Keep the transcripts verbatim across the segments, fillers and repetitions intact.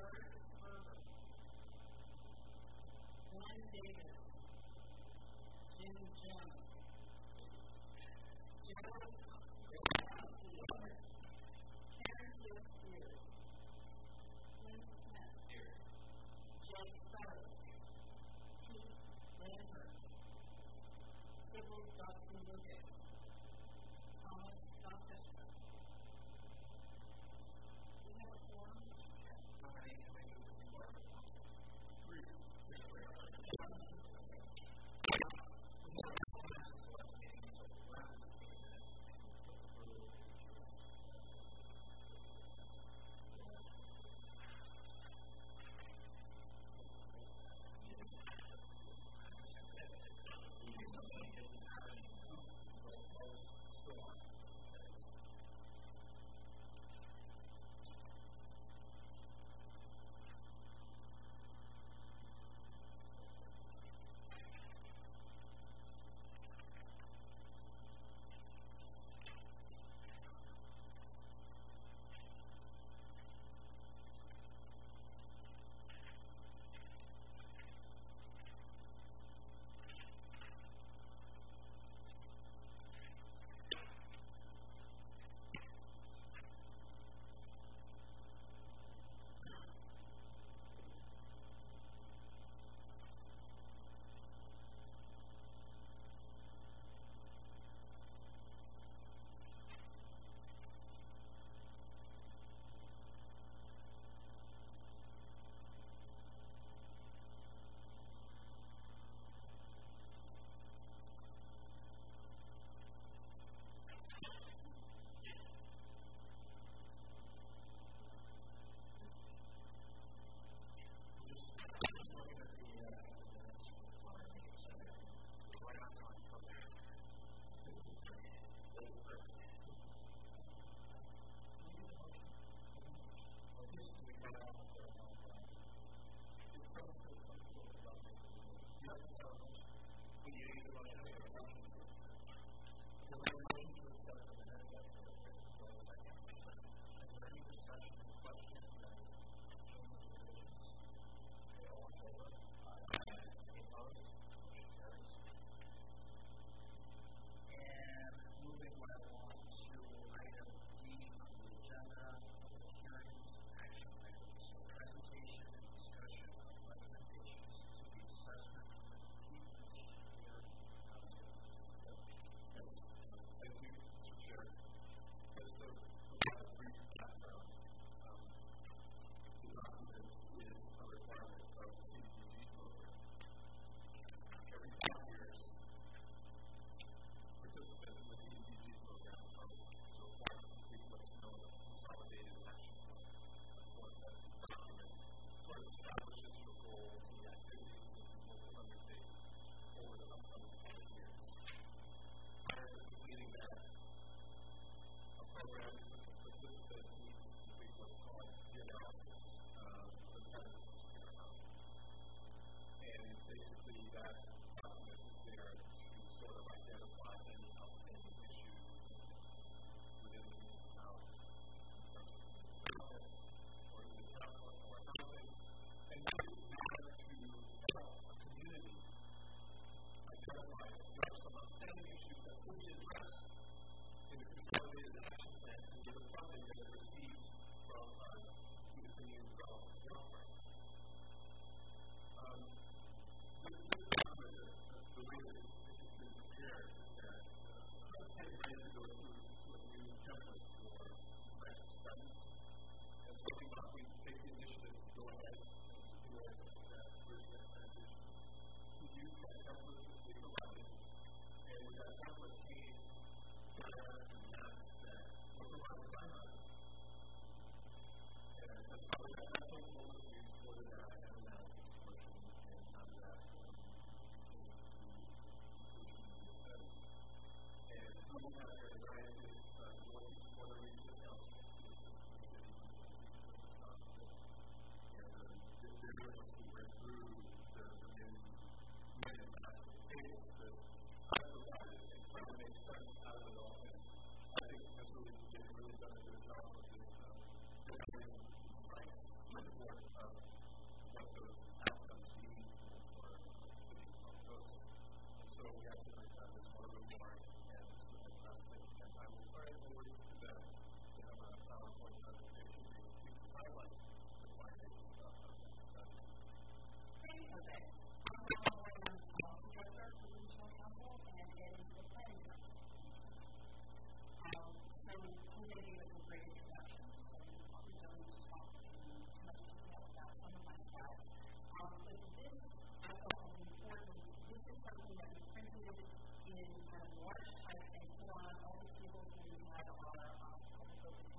Curtis Herbert, Glenn Davis, Jim Jones, Gerald Karen Hill Spears, Quinn Smith, Jake Starwood, Pete Lambert, Sybil Dodson Lucas, Thomas Stockfisher. We have a forum. How many do we need to work on? Three.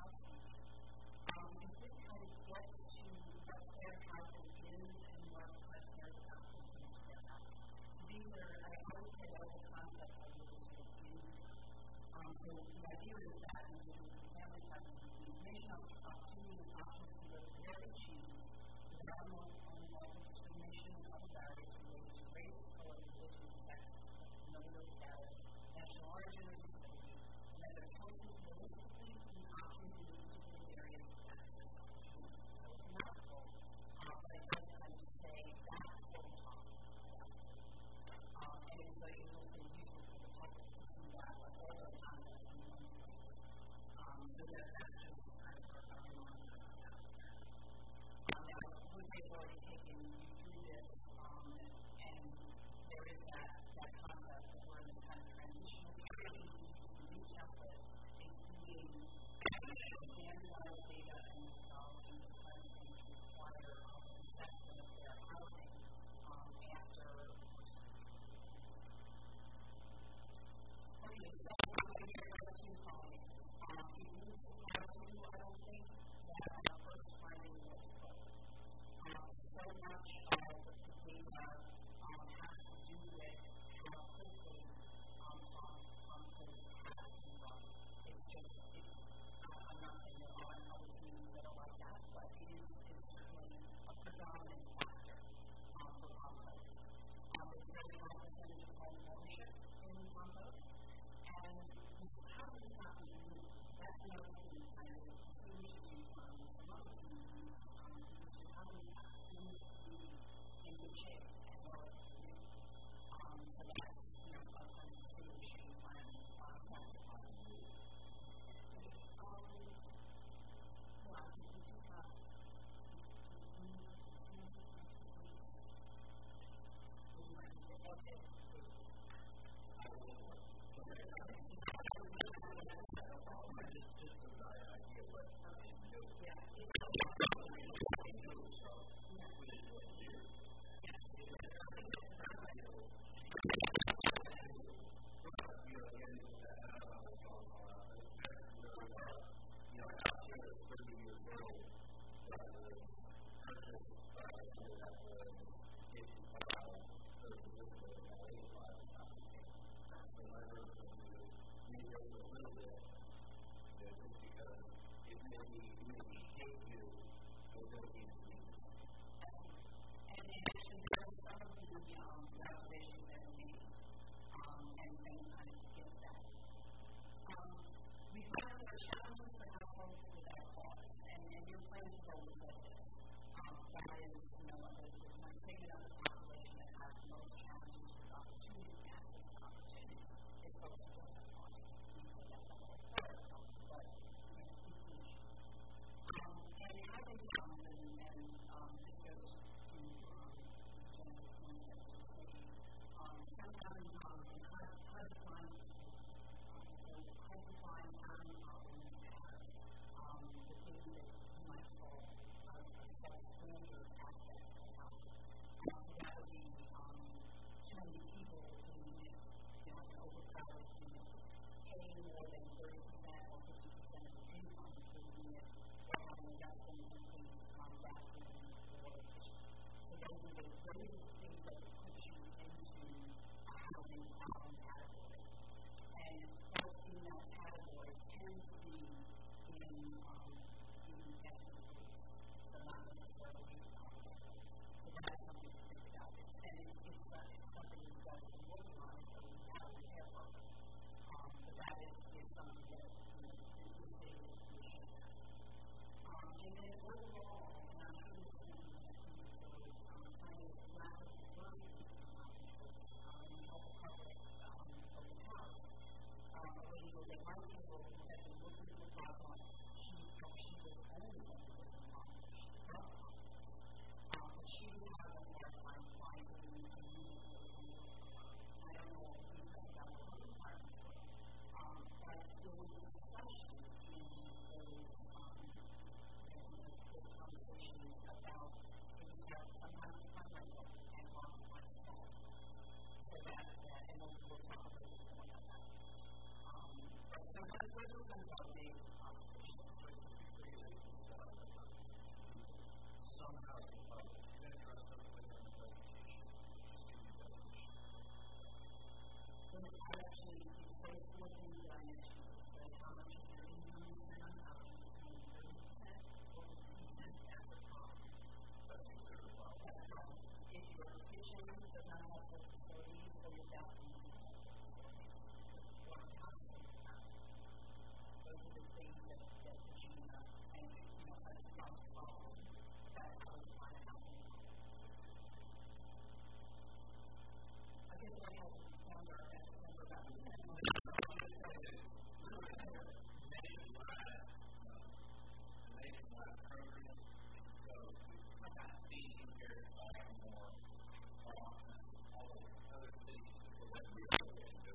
housing. Um, because this kind of gets to what fair housing is and what what fair housing is fair housing. So these are, I would say, all the concepts are really sort of in here. Um, so the idea is that individuals and families have the information, opportunity, and options to live where they choose without unlawful discrimination and other barriers related to race, color, religion, sex, familial status, national origin, or disability, and that their choices realistically include options in particular areas of access to opportunity. So it's not full, uh, but it does kind of say that's what we're talking about. Um, and it's, uh, it's also useful for the public to see that, like all those concepts in one place. Um, so that that's just kind of a reminder of that. Um, now, Jose's already taken you through this, um, and there is that, that concept that we're in this kind of transitional period. We use the new template, including standardized data and methodology that plans to require um, assessment of their housing um, after. Okay, so I'm going to hear about two colleagues. Um, it moves surprise you, I don't think, that our first finding was full. Um, so much of the data um, has to do with how quickly um, compost has been run. It's just, it's, uh, I'm not saying there aren't other things that are like that, but it is, is certainly a predominant factor um, for compost. Um, it's a very high percentage of home ownership in compost, and this housing is not new. That's another thing that kind of distinguishes you from some other communities, um, because your housing tends to be in good shape and relatively new. Um, so that's, you know, a kind of distinguishing one uh, factor. Um, well, I think we do have, we need to pursue the weeks. We might need to edit the So, how does it come about being observations? some housing level. You're going to address them later in the presentation. Well, I actually, it's those four things that I mentioned. It's like how much of your income you spend on housing is maybe thirty percent or fifty percent as a problem. That's considered a problem. That's a problem. If your kitchen does not have full facilities or your bathroom doesn't have full facilities, or the costs of your bathroom. Those are the things that, that put you in a, and, you know, kind of cause a problem. That's how it's applied to housing. I guess that has a number, a number about the same. Nationwide program, so I'm not thinking here talking more Boston, all those other cities that we are going to do.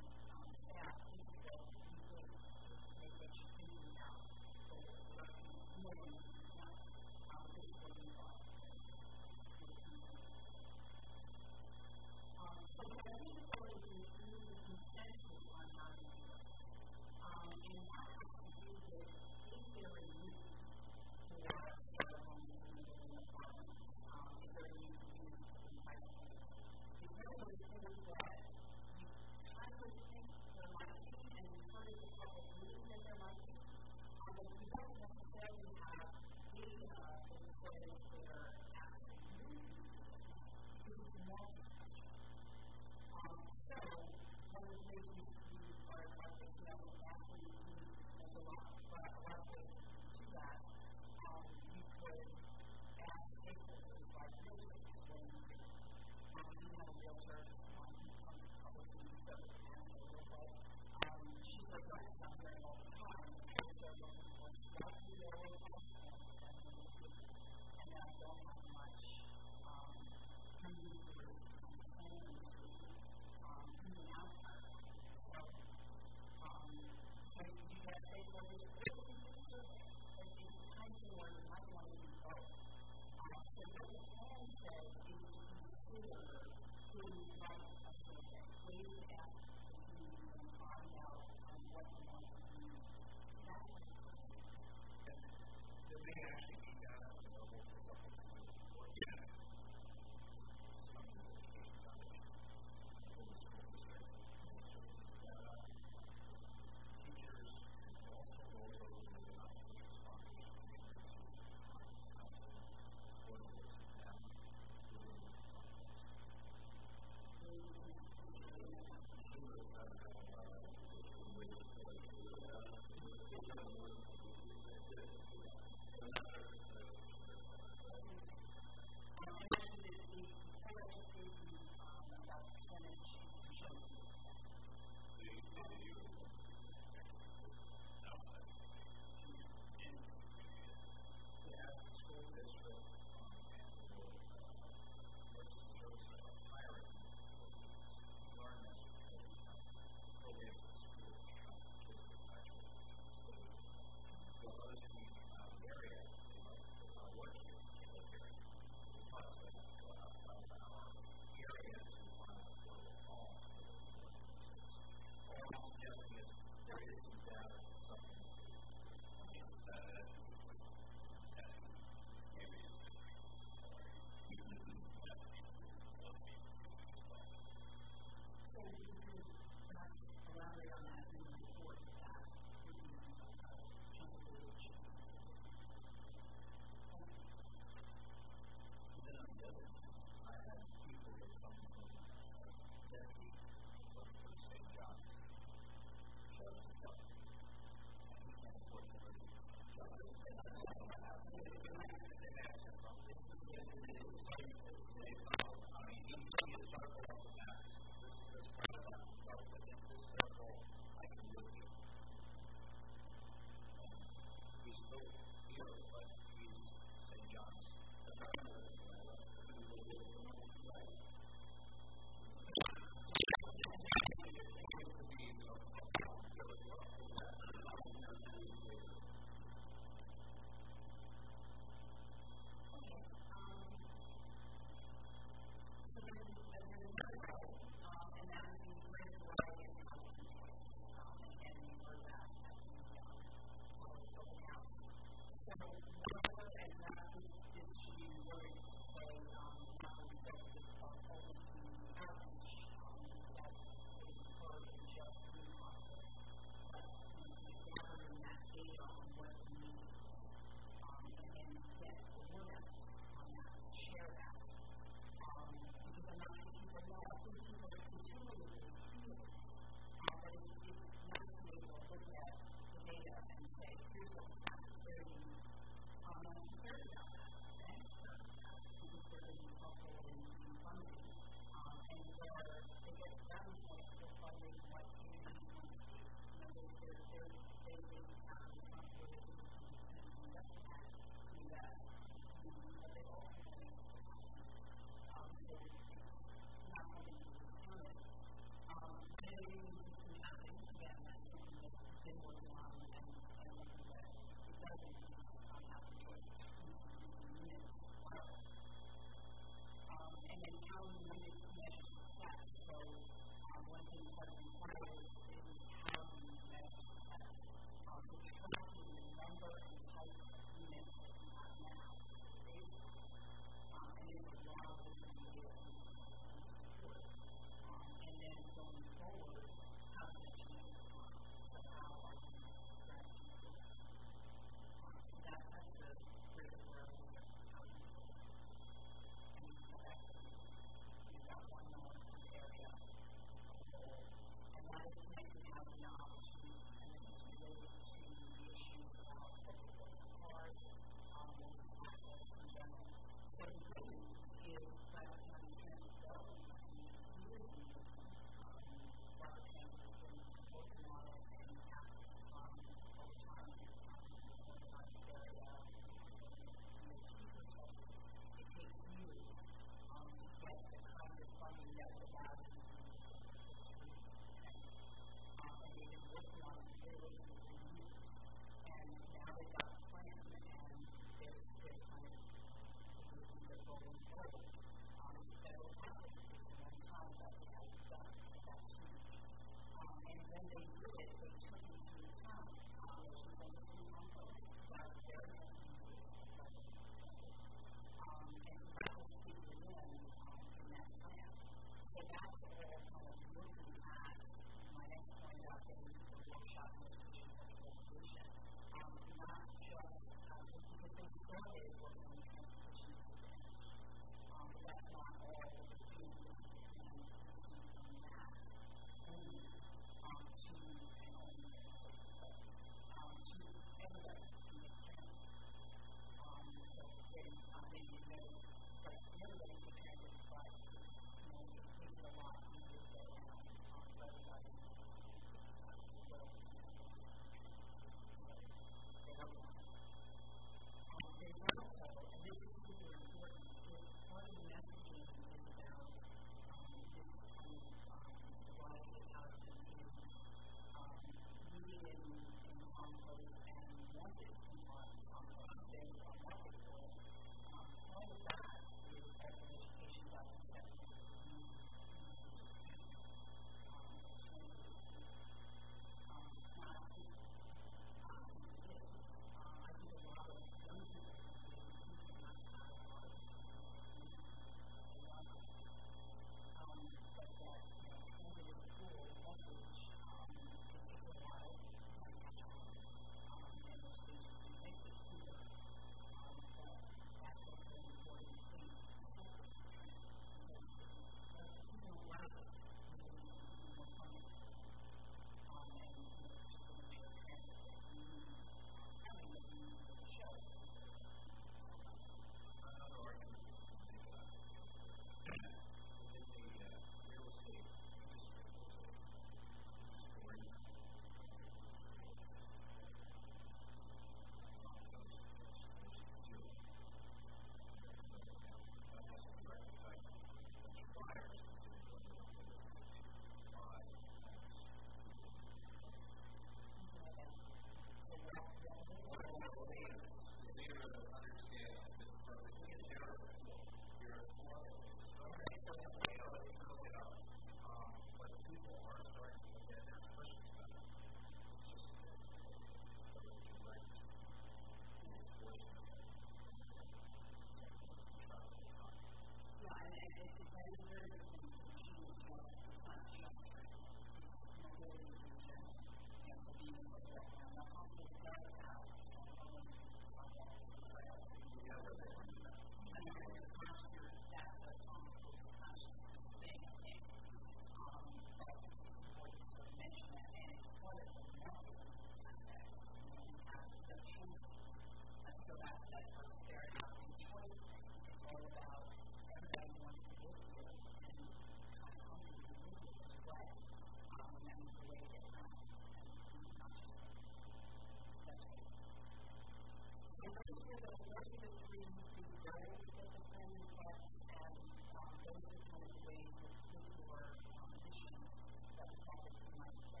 those are the, those are the three big goals that the plan has, and um, those are kind of the ways with, with your um, missions that we thought that you might get.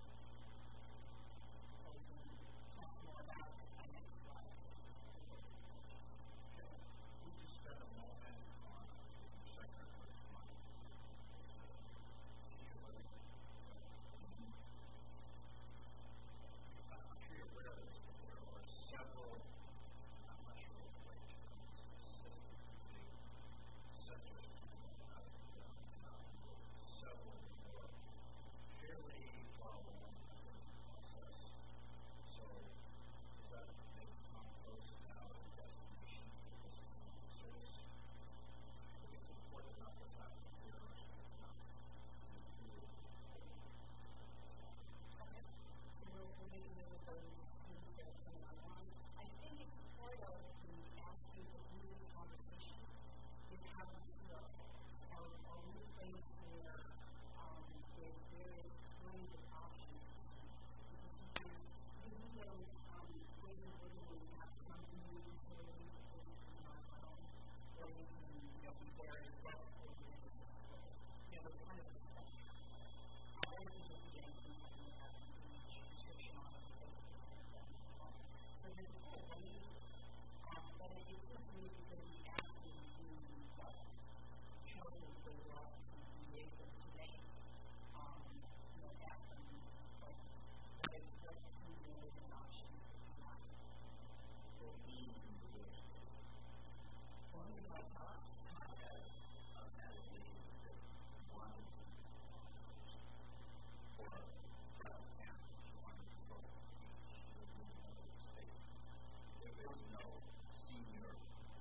So we can talk more about this on next slide. We just spent a moment on the second of this month. I'm sure you're aware of this, but there are several, I'm not sure what the way to specifically centers out of several more fairly well known process. So does that make compost now a destination for this kind of service? I think it's important enough that that clear not So we're making all of those things that are coming along. I think it's part of the asking the community conversation is how we see ourselves. Are, are we a place where um, there's various kinds of options for students? Because we can, we do those um, ways of living where we have some community facilities that basically on our own, where we can, you know, be very restful and accessible. You know, it's kind of a spectrum. I don't think this is getting things that we have restriction on those spaces like that. So there's a whole range, um, but it, it seems to me that we're going to be asking the community what choices they want to be able to make. Um, you know, ask them like what what seems to be an option or not. or being in the way. Or even like us. I had uh, had a meeting with one for a travel camp, one for a beach in another state. There is no senior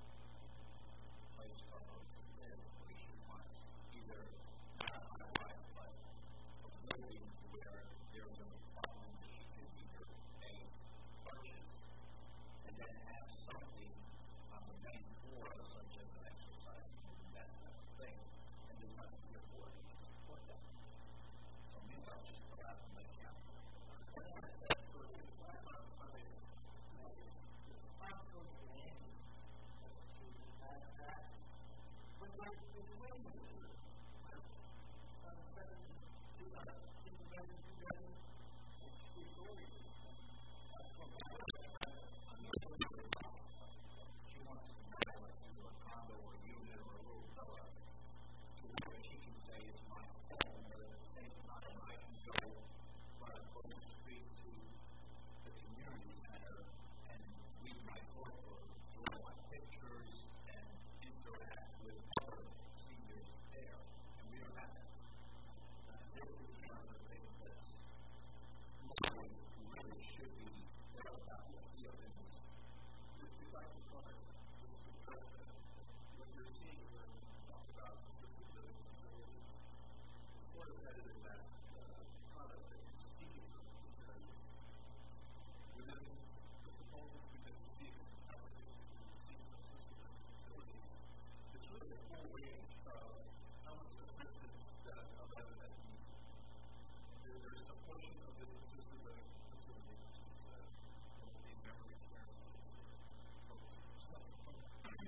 place for her to live where she wants either not a high life, but a building where there are no problems she can either pay purchase and then have something on the main floor, such as an exercise room, that kind of thing, and do not be afford to support that. So maybe I'll just go out and make camp. That's sort of why I'm coming. I'm going to end as that. But like the way you do it, I'm saying, you got to keep it ready, keep it ready, and three stories. That's what I I'm not sure what she wants to buy, like into a condo or a unit or a little villa, to where she can say it's my home, but at the same time I can go right across the street to the community center and read my book or draw my pictures and interact with other seniors there. And we don't have that. Uh, this is one of the things that's really, really should be well about what we are in this. If we like to call it, this is the precedent. What you're seeing when we talk about assisted living facilities, it's sort of headed in that uh, product that you're speaking of, because within the proposals we've been receiving, the applications we've been receiving for assisted living facilities, it's really a whole range of how much assistance that is available that need. There, there's a portion of this assisted living facility which is uh, the memory care space that focuses on self-employed,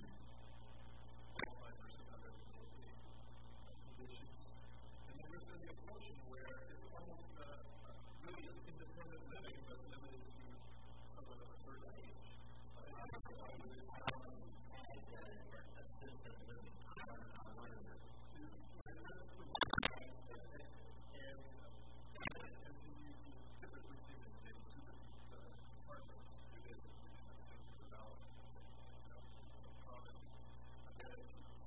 Alzheimer's and other debilitating conditions. And then there's going to be a portion where it's almost uh, uh, really independent living, but limited to someone of a certain age. Uh, I don't know how you would add that as assisted living. I don't know how to do it. And that's the one thing that, and and we use typically see in maybe two different departments within the same development, you know, some common amenities.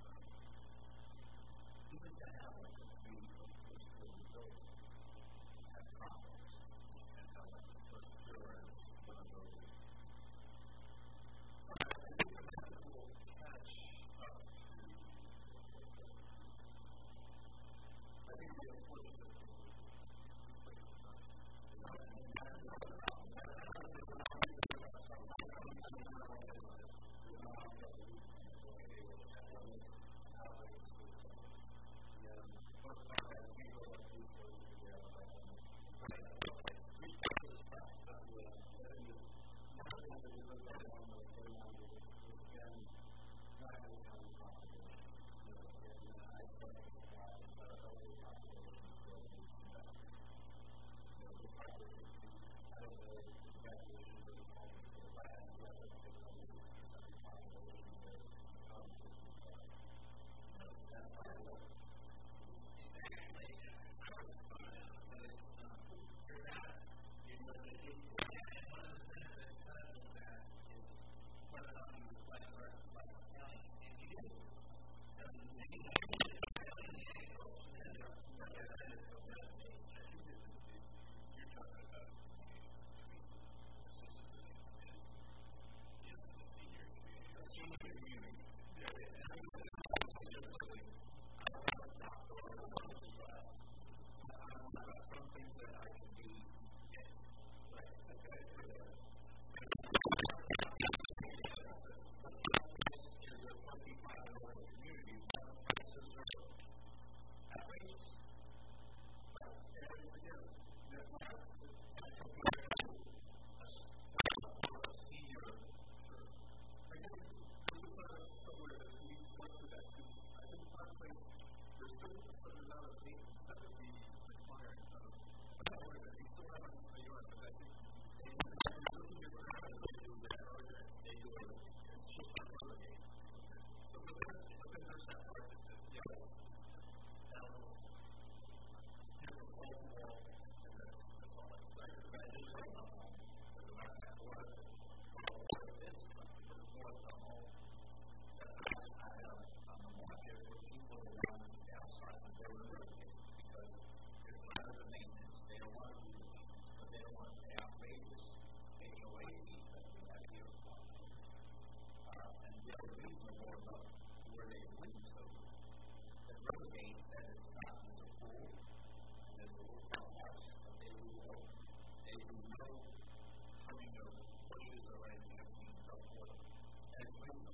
Even to have like a community of first floor building, have problems, and how like the first floor is one of those. I think that will catch up to I think the know more about where they went to, that relegate that it's not in the pool, and there's a little house, but they do know, they do know coming to bushes or anything that means up water. And it's real.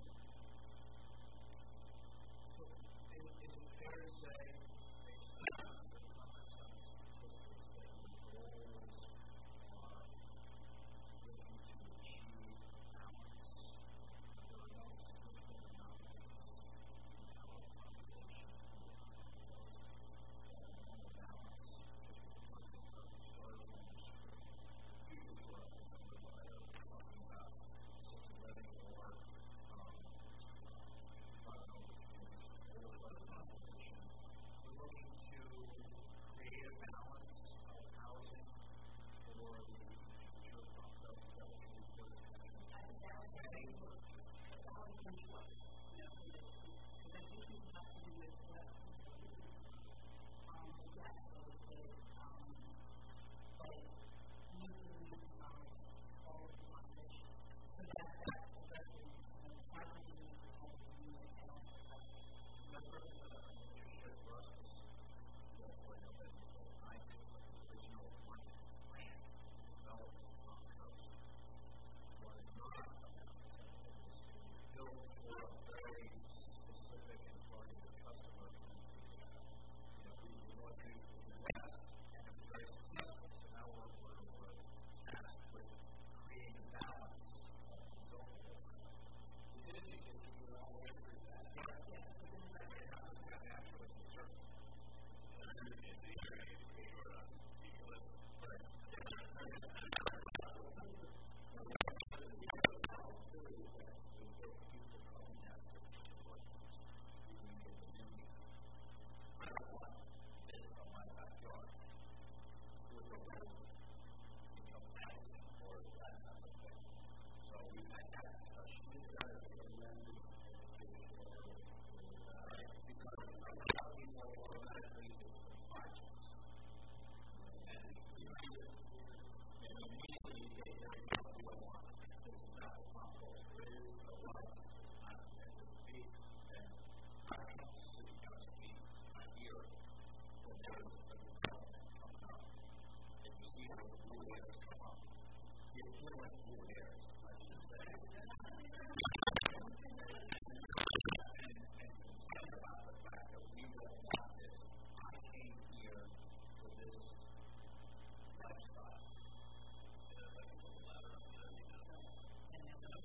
So, is, is it fair to say, based on the common sense statistics, that the goals are looking to achieve balance? There are no significant anomalies in our population who are close to that normal balance. If you're talking about soil industry, usually we're up in the middle of it, we're talking about assisted living or um, I don't know which one is the other population. We're looking to create a balance of housing for the future of ourselves. Is that what you refer to? I think that was a big word. That would come to us. Yes, it is. Because I do think it has to do with what um, yes, so the um, but meeting the needs of all of the population. So that that addresses you know, size of the need for all of the community and also the person. Remember, uh, what you shared for us is that what I did, I did the original plan development on the coast was not about something that was built for a very specific and targeted customer in the, uh, you know, the northeast and the west, and it was very successful. So now we're, we're, we're tasked with creating balance of the local. We did it because we were all way through that. Yeah, yeah. That was kind of naturally concerned. So we've had that discussion. We've got a tremendous education because a lot of people automatically do some projects. And we read it, and immediately they say, no, we don't want it. This is not what my goal is, or what it's not intended to be. And I come to City Council meeting, and I hear when there's a development coming up, and you see how the blue hairs come up. You're feeling blue hairs, I should say. And complain about the fact that we don't want this. I came here for this lifestyle. Yeah, like a little ladder up there, you know. And then the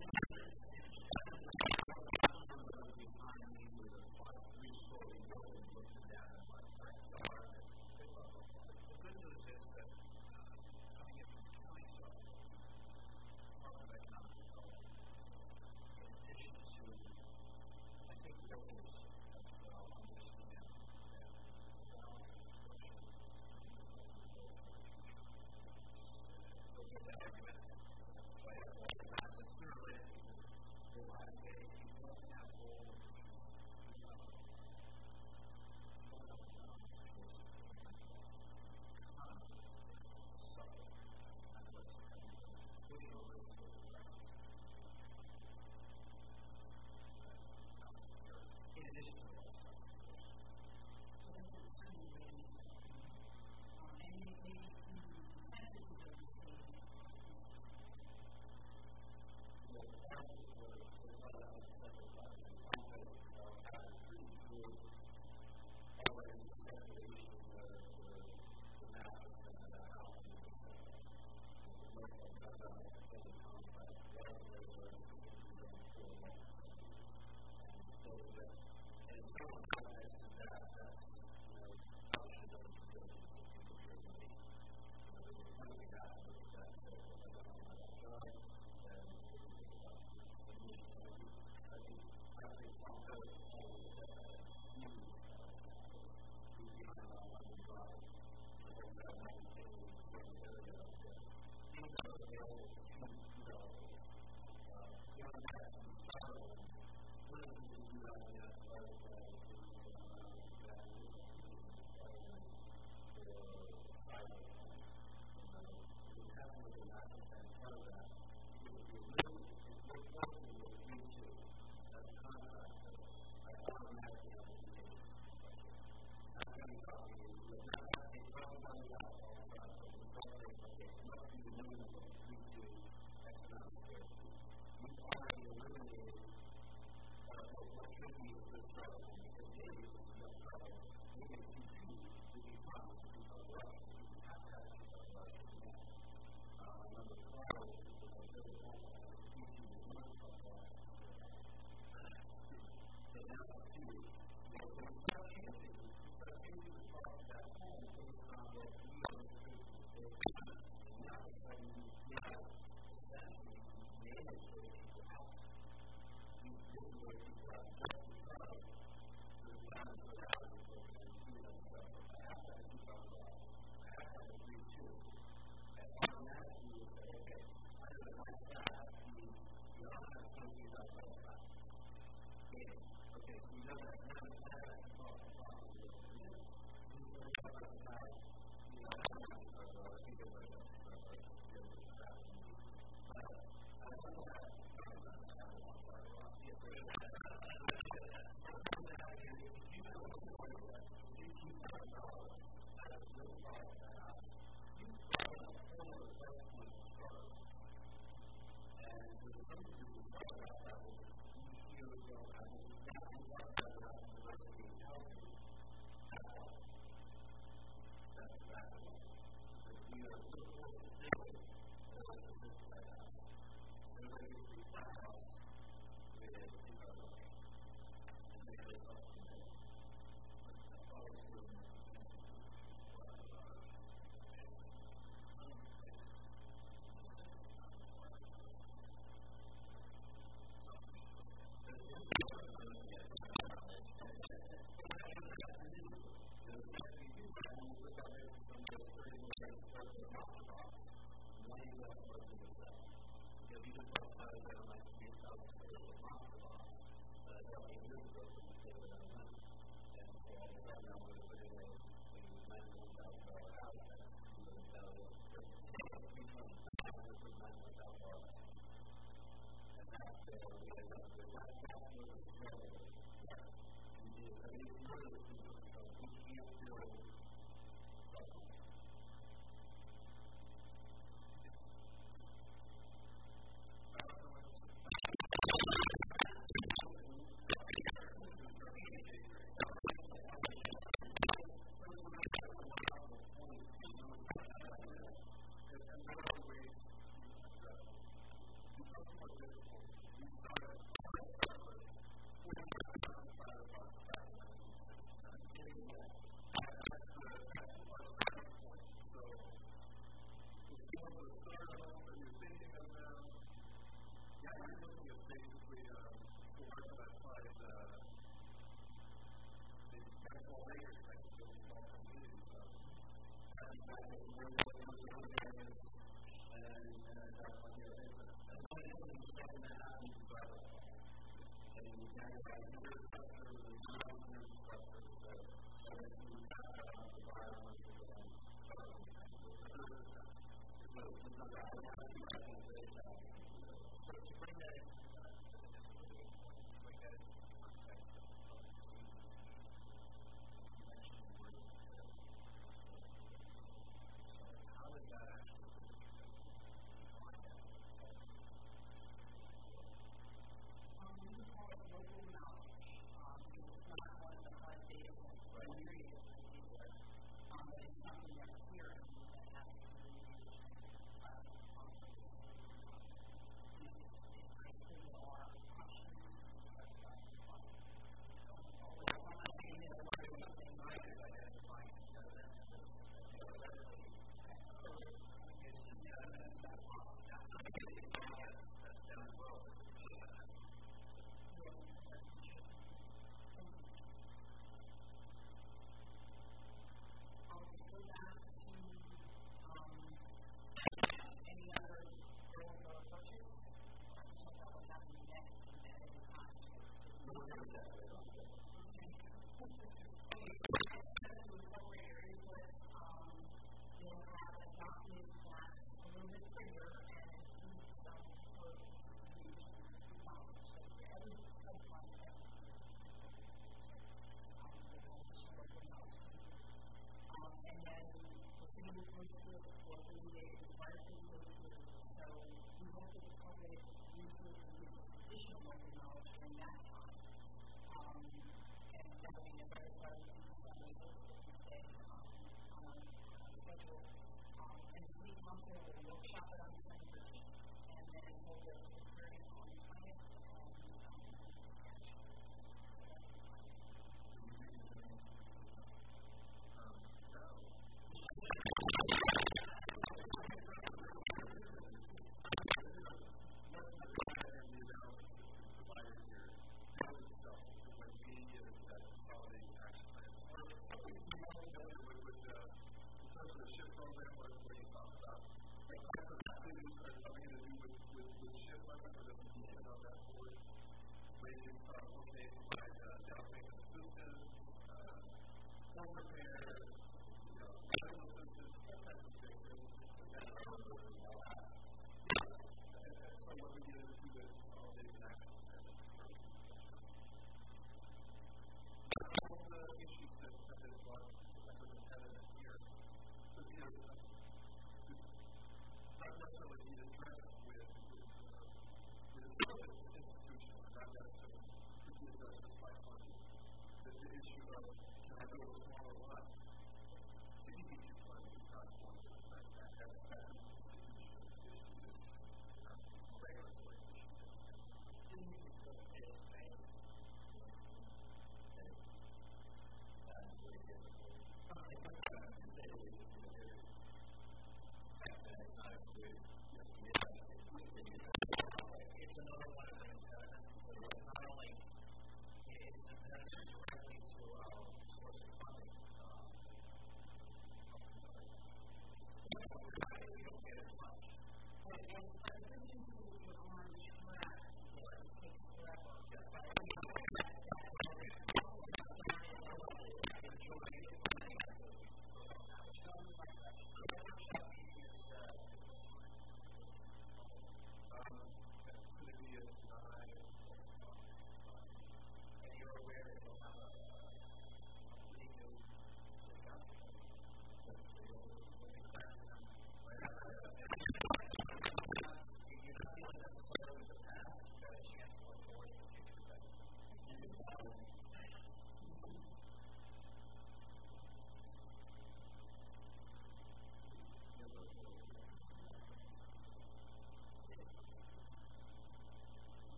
behind me with a three-story building looking down at my backyard. The good news is that uh, coming in from the county side, Department of Economic Development, in addition to, I think buildings as well, understand that the balance of construction is something that we will for the future. So get that argument. So I have all the assets survey. The last day, you don't have all of these, you know, you don't have the choices that we have. Economy is suffering. And what's happening, including over the rest of the in addition to all stuff, of course. So that's what certainly really um, and they, they, the consensus is over the state and Well, part of it was what I was saying about the context of how to treat good already separation where the master plan of the house is the same. The local government and the complex, whatever it was, is the same for one. And so that, and so in context of that, that's, you know, how should those buildings that people here meet? You know, there's a point we got to look at that, so if I don't know that job, then we can think about the solution. I think, I think, I think from those all of that, it's huge, uh, we behind our money drive. So when that money came in the same area, these are available to, you know, uh, beyond that, and the style, what do we do that yet, but, uh, that And then to it for thirty days, why are things so good? So we hope that the public uses and uses additional local knowledge during that time. Um, and that will be a very exciting to December sixth that we stay um, on our schedule. Um, and the city council will workshop it on December fifteenth and then hold it for the hearing on the twentieth.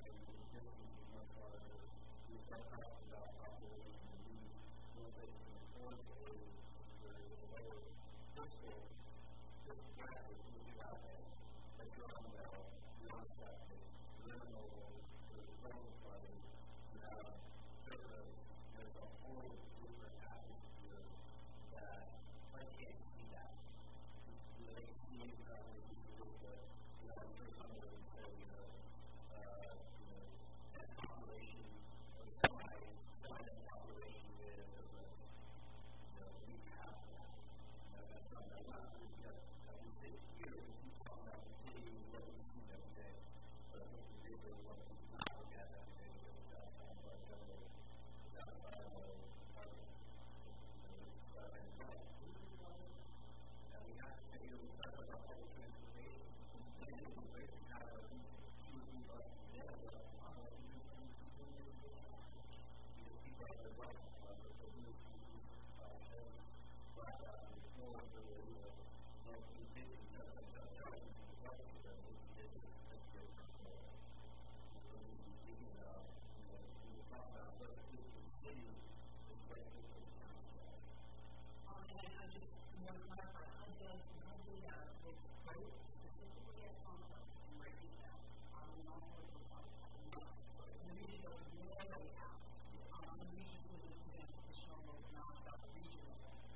Thank you. going to a lower fiscal this practice will be out there. As you're on the you're on septic, you're in mobile, you're level flooding, you have photos, there's a whole different atmosphere that I can't see that. You know, they can see it around the east coast, but you know, I'm sure some of them say, you know, uh, you know, that population or semi semi population with you know, we have that. You know, that's not like not you know, as we say here, we keep talking about the city and what we see every day. But I think the bigger one we not look at every day is it's outside of our general, it's outside of our department. You know, it's uh, and that's really one that we have to say, you know, we talk about public transportation. And it would be great to have a two or three buses there, but honestly, you just need to do it this time. Because people are the right, uh, the the news pieces, uh, show, but, uh, the floor, the, you know, nineteen fifty, just like that, trying to be close to them, it's, it's, it's different. So, we need to be thinking about, you know, when we talk about what's good for the city, especially for the council. Um, and I just want to clarify, how does how data looks both specifically at compost and right retail, um, and also at the public. The region goes way out. Um, so we just would need to get additional not about the regional.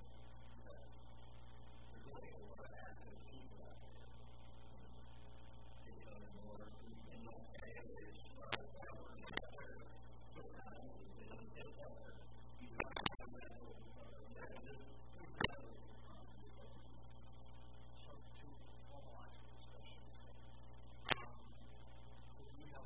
There's really a lot of active people out there. You know, and more in the areas, uh, that were out there, so now we didn't get better. You know, some of that was, uh, yeah, it is, it's better. So to formalize the discussion, so, um, so we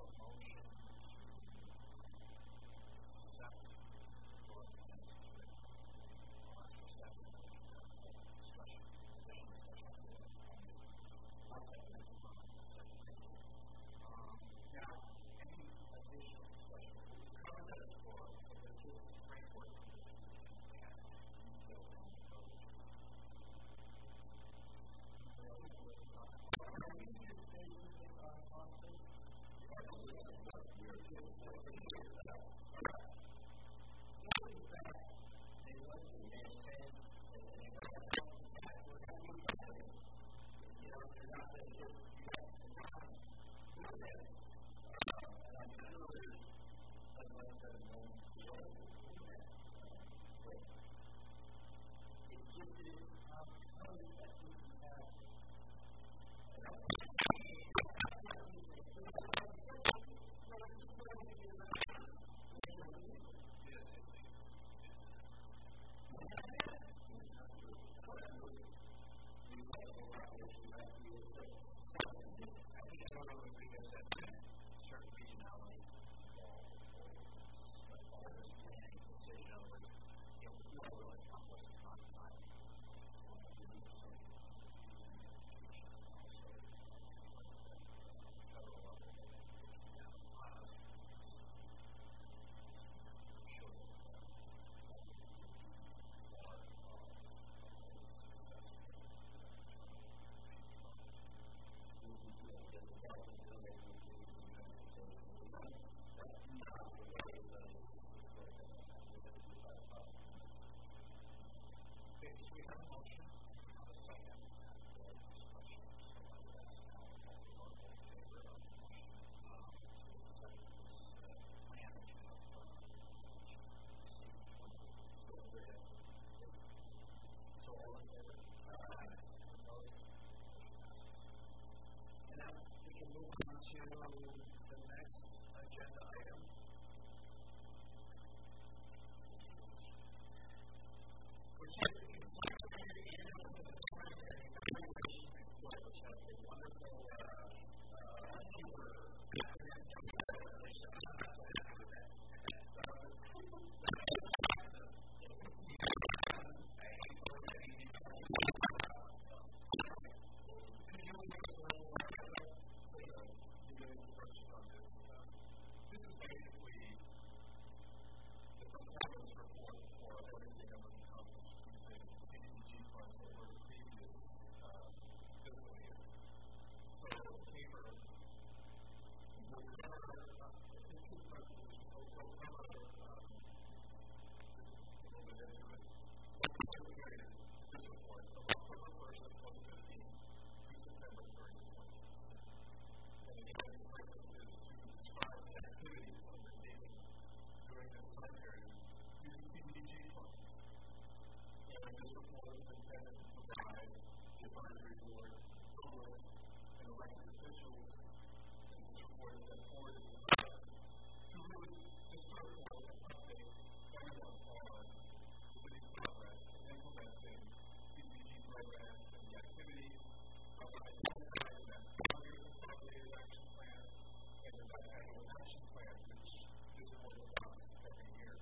advisory board, public, and elected officials, and this report is then forwarded to the public to really just sort of like an update everyone on the city's progress in implementing C D B G programs and the activities of identifying that five-year consolidated action plan and the annual action plan, which this board adopts every year.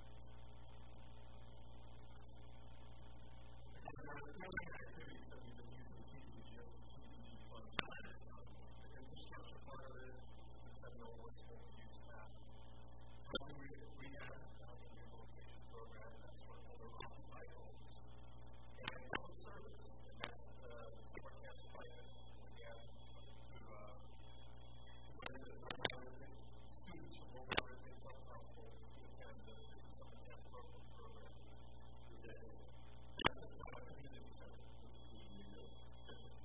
There are many activities that we've been using C D B G funds for. The infrastructure part of it is a seminal voice for the use that. Housing rehab, housing rehabilitation program, that's for owner-occupied homes. And public service, and that's the summer camp stipends, again, to uh, students from low-income income households to attend the city summer camp program. program. That's a community center, which is the new district.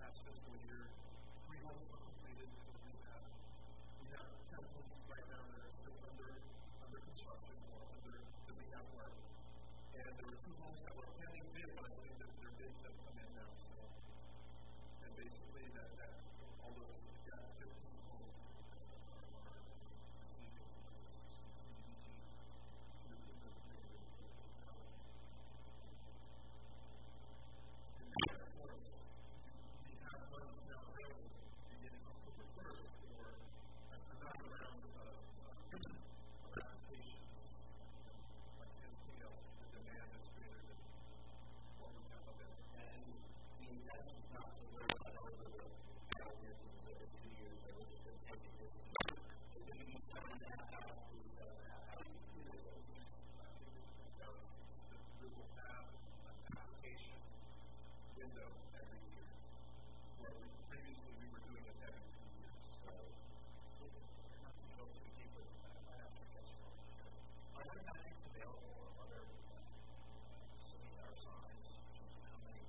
past fiscal year, three homes were completed. We have, we have ten homes right now that are still under, under construction or under the rehab work. And there were two homes that were pending bid, but I believe that their bids have come in now. So, and basically, that, that all those, yeah, fifteen homes are receiving C D B G to the tune of three hundred fifty thousand dollars. And then, of course, we have funds now available beginning October first for another round of, uh, of applications. Like anything else, the demand is greater than what we have available. And the intent is not to worry about over the five years instead of two years, or which to take it this year. If we can start in that house, we start in that house. We will have an application window every year, where we, previously we were doing it every two years. So, so we keep it an application. Are there matchings available or other similar size? How many?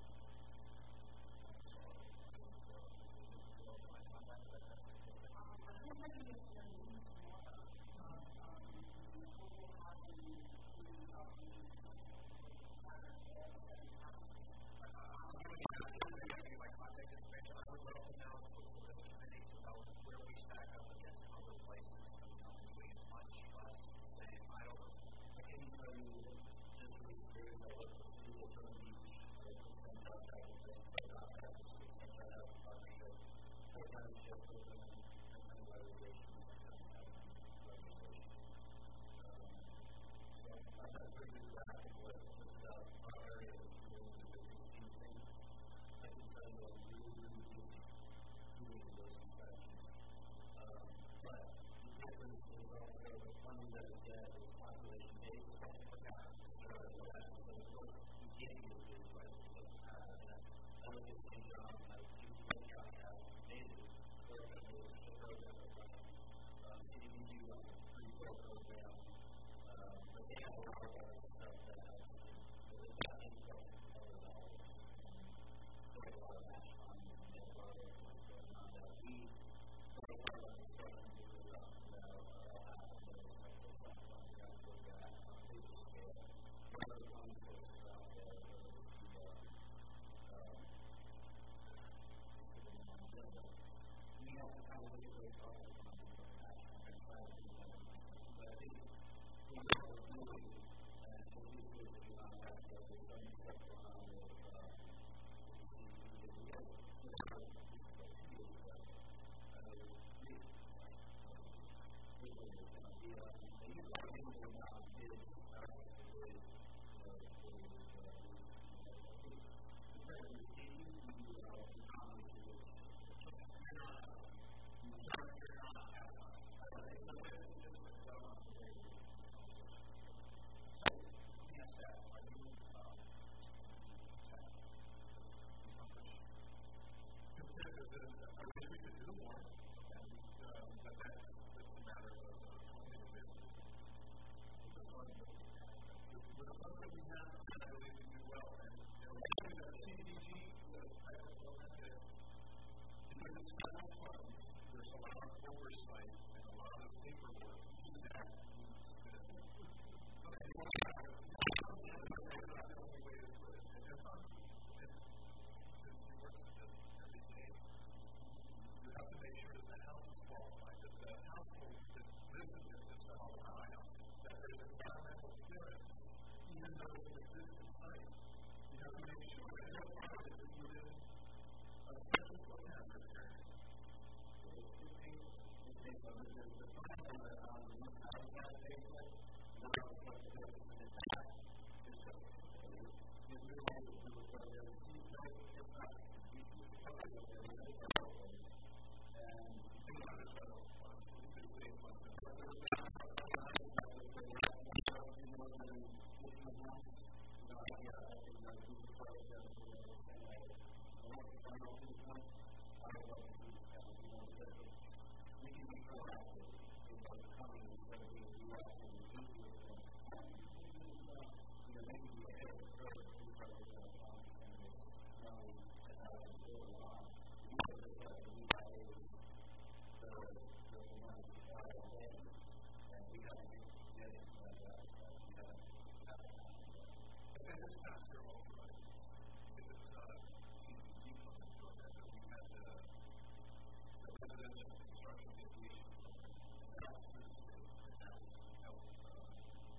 this past year also, I because it's not a C D G funding program, but we had the, the residential construction mitigation program. And that was through the state, and that was to help uh,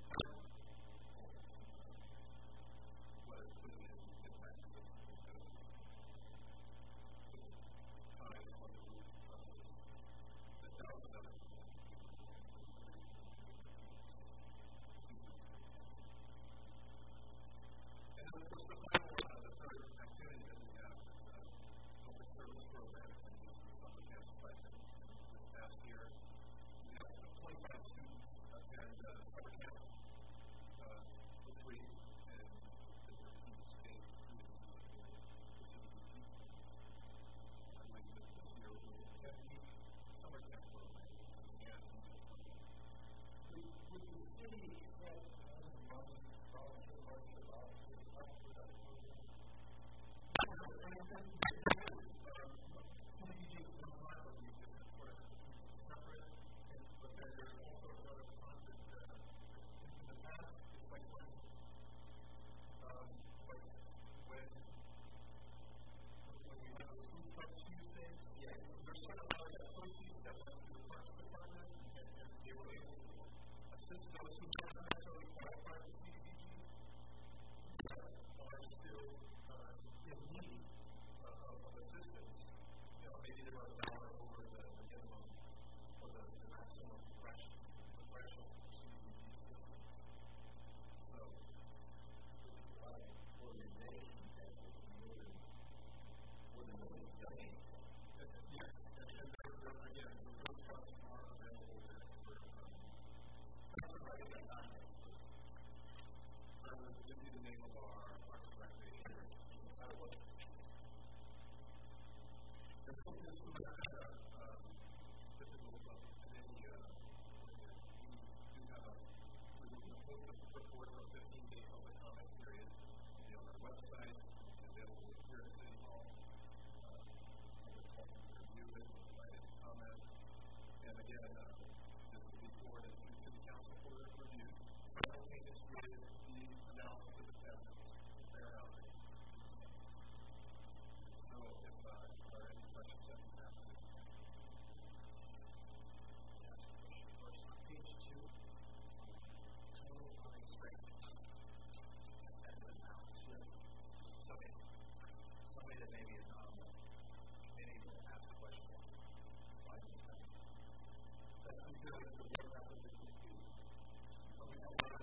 was putting in impact investment because ties on the roofs and trusses. But that was another and then, of course, the final one, uh, the third activity that we have is a public service program, and this is something we have stipend this past year. We have some twenty-five students attend uh, summer camp uh, for free, and the students pay through the use of the facility. I believe that this year was a ten-week summer camp program, and would, would the city accept only money, volunteer money, or volunteer money for that program? Some of you do some hard work, you just sort of keep it separate, and, but then there's also another fund that uh, in the past, it's like when, um, like when, when we have those food truck Tuesdays, yeah, there's sort of a lot of proceeds that went to the Parks Department, and, and they were able to assist those who don't necessarily qualify for C D B G, but are still uh, in need uh, of, of assistance. You know, maybe they were a dollar over the, the minimum or the, the maximum threshold, the threshold for C D B G assistance. So, uh, organizations that would really, would really donate. Yes, and, and they're, again, those funds are available there for um, that's what I said, not I will give you the name of our Parks and Recreation sidewalk. And so this is kind of um, difficult of any, uh, we do have a, we will post a report for a fifteen-day public comment period. It'll be on our website, available here at City Hall. Uh, public can review it, provide any comment. And again, uh, this will be forwarded to City Council for their review. Simultaneous with the analysis of attendance, fair housing. So, if uh, there are any questions that you have, yes, question first on page two, total unexpected spend amounts. Yes, somebody, somebody that maybe is not on the committee will ask the question. Why do you spend? That's because the work has to be completed. But we have a lot of